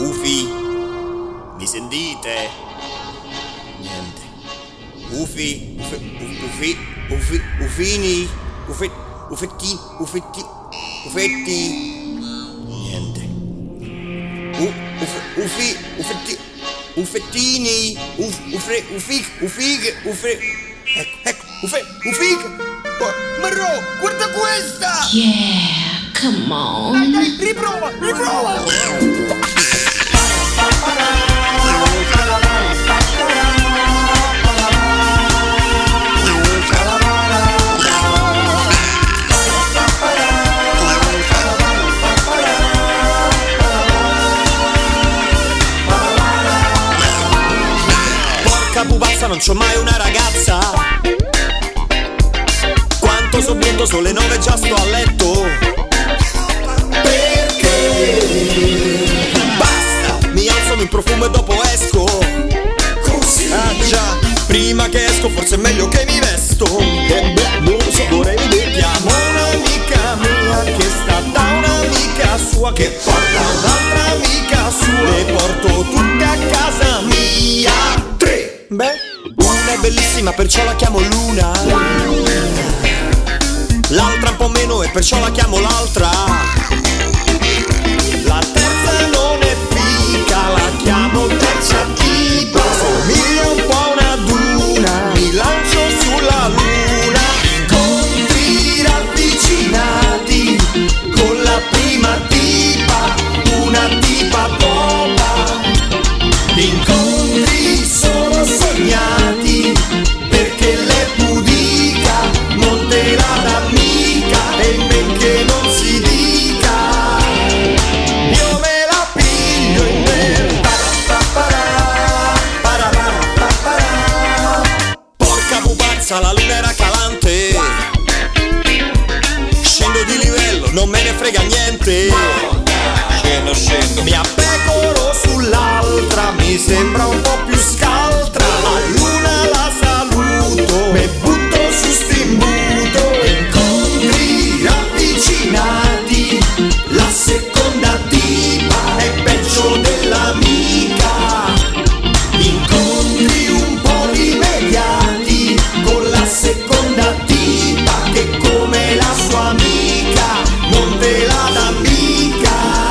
Ufi, mi sentite? Niente. Ufini, ufetti. Niente. Uffettini, ecco, uffiche. Marò, guarda questa! Yeah, come on. Dai, riprova! Porca pupazza, non c'ho mai una ragazza. Quanto so bianco, sono le 9 già sto a letto. Perché? Basta, mi alzo, mi profumo e dopo esco. Così. Ah già, prima che esco forse è meglio che mi vesto. E beh, non so, vorrei vedere. Chiamo un'amica mia che sta da un'amica sua che porta un'altra amica sua. Le porto tutte a casa mia. 3. Beh, una è bellissima perciò la chiamo Luna. L'altra un po' meno e perciò la chiamo l'altra. La terza non è figa, la chiamo terza tipa. Somiglia un po' a una duna, mi lancio sulla luna. Incontri ravvicinati con la prima tipa, una tipa popa. Incontri sono sognati perché l'è pudica, non te la dà mica, e men che non si dica. Io me la piglio in me. Porca pupazza, la luna era calante. Scendo di livello, non me ne frega niente. Scendo. Mi appecoro sull'altra, mi sembra un po' più scaltra. La luna la saluto, me butto su st'imbuto. Incontri ravvicinati, la seconda tipa è peggio dell'amica. Incontri un po' rimediati con la seconda tipa che come la sua amica non te la dà mica.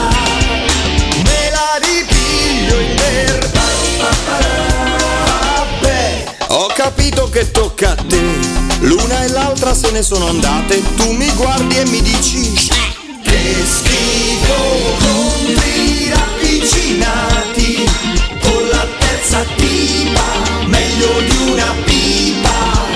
Me la ripiglio in merda. Vabbè, ho capito che tocca a te. L'una e l'altra se ne sono andate. Tu mi guardi e mi dici che schifo. Incontri ravvicinati con la terza tipa, meglio di una pipa.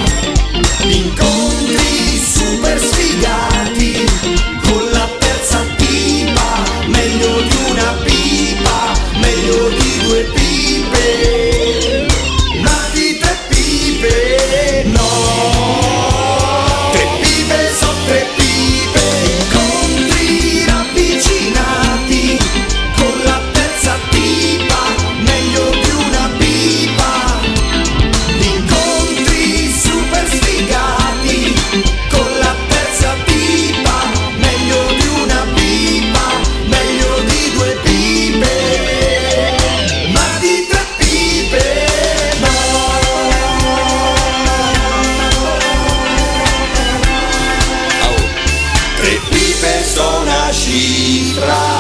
Incontri super sfigati con la terza tipa, meglio di una pipa, meglio di due pipe. Ma di 3 pipe no. 3 pipe sono 3 pipe. Incontri ravvicinati con la terza tipa, meglio di una pipa. Incontri super sfigati con la terza tipa, meglio di una pipa, meglio di 2 pipe. Ma di 3 pipe no. 3 pipe sono una cifra.